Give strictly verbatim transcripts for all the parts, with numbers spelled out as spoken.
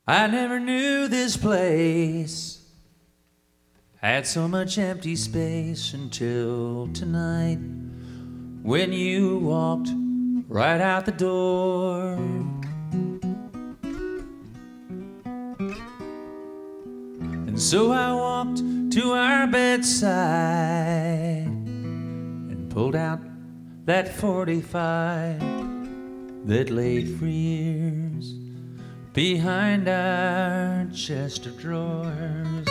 I never knew this place had so much empty space until tonight, when you walked right out the door. And so I walked to our bedside and pulled out that forty-five that laid for years behind our chest of drawers.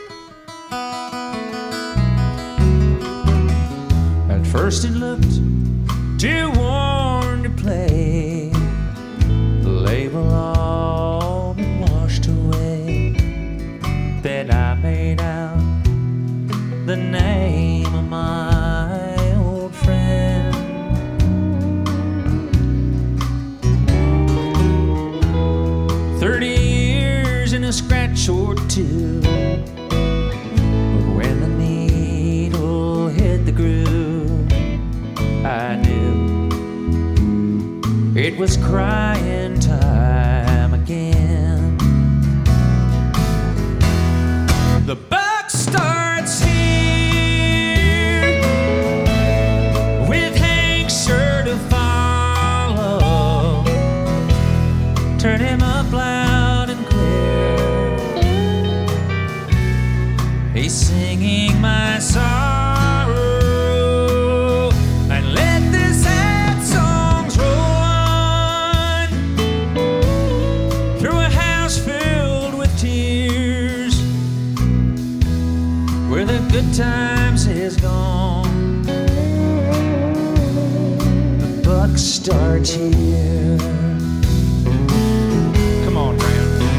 At first it looked too worn to play, the label all been washed away. Then I made out the name of my old friend. Thirty years in a scratch or two, but when the needle hit the groove, I knew it was crying time again. The buck starts here, with Hank sure to follow. Turn him up loud and clear, he's singing my sorrow. And let the sad songs roll on through a house filled with tears, where the good times is gone. The buck starts here. Come on, Graham.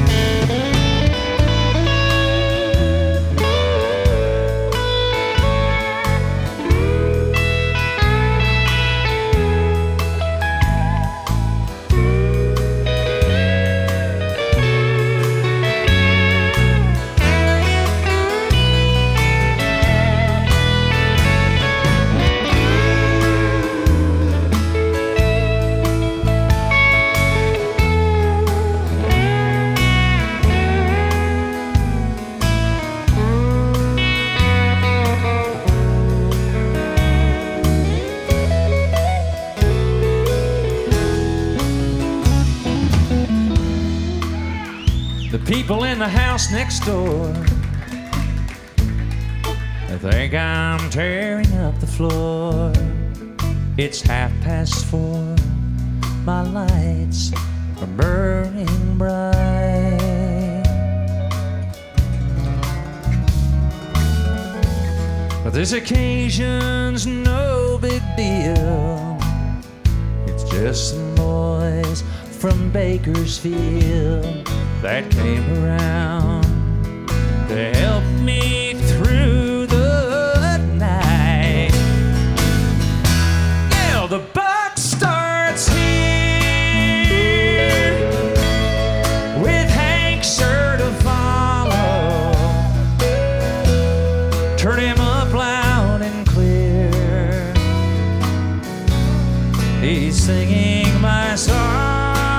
The people in the house next door, they think I'm tearing up the floor. It's half past four, my lights are burning bright, but this occasion's no big deal. It's just some boys from Bakersfield that came around to help me through the night. Yeah, the buck starts here, with Hank sure to follow. Turn him up loud and clear, he's singing my song.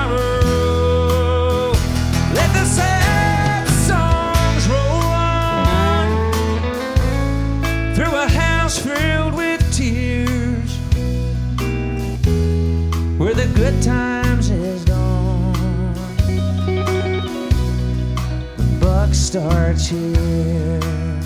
Filled with tears, where the good times is gone. The buck starts here.